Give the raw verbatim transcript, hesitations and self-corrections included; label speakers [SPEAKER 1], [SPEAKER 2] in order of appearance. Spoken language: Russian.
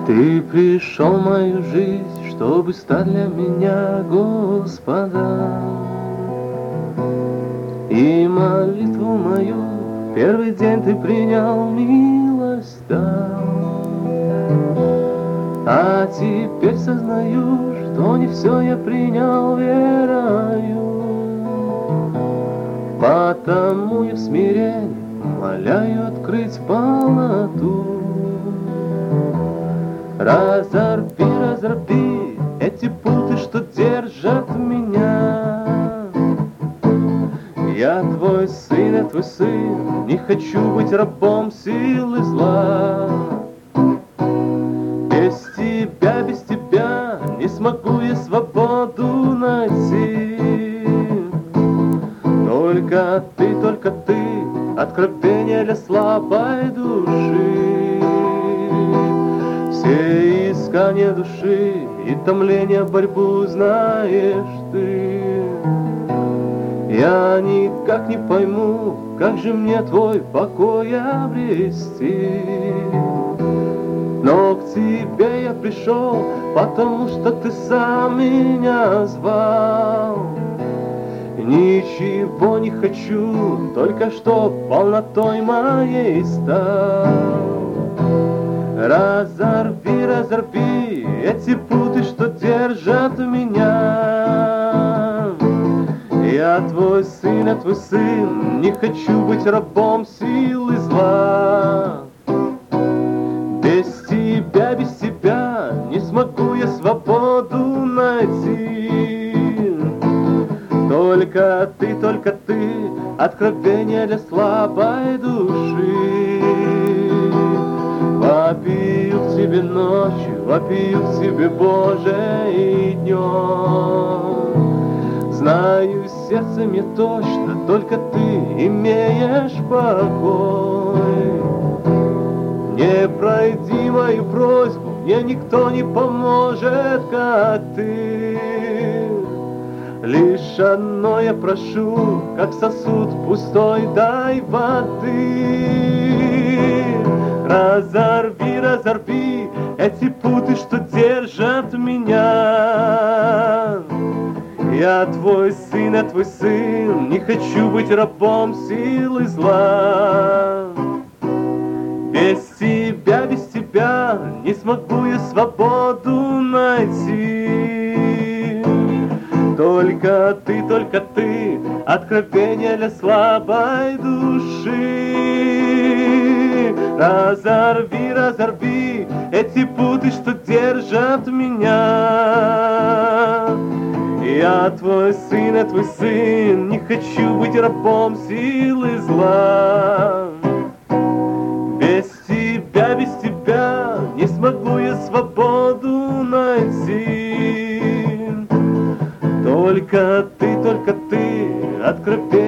[SPEAKER 1] Ты пришел в мою жизнь, чтобы стать для меня Господом. И молитву мою в первый день ты принял, милость дал. А теперь сознаю, что не все я принял верою. Потому я в смирении моляю открыть полноту. Разорви, разорви эти путы, что держат меня. Я твой сын, я твой сын, не хочу быть рабом силы зла. Без тебя, без тебя не смогу я свободу найти. Только ты, только ты, откровение для слабой души. Все искания души и томление, борьбу знаешь ты. Я никак не пойму, как же мне твой покой обрести. Но к тебе я пришел, потому что ты сам меня звал. Ничего не хочу, только что полнотой моей стал. Разорви, разорви эти путы, что держат меня. Я твой сын, я твой сын, не хочу быть рабом силы зла. Без тебя, без тебя не смогу я свободу найти. Только ты, только ты, откровение для слабой души. Вопию к тебе ночью, вопию к тебе, Боже, и днем. Знаю сердцем я точно, только ты имеешь покой. Не пройди мою просьбу, мне никто не поможет, как ты. Лишь одно я прошу, как сосуд пустой, дай воды. Разорви, разорви эти путы, что держат меня. Я твой сын, я твой сын, не хочу быть рабом силы зла. Без тебя, без тебя не смогу я свободу найти. Только ты, только ты, откровение для слабой души. Разорви, разорви эти путы, что держат меня. Я твой сын, я твой сын, не хочу быть рабом силы зла. Без тебя, без тебя не смогу я свободу найти. Только ты, только ты, откровение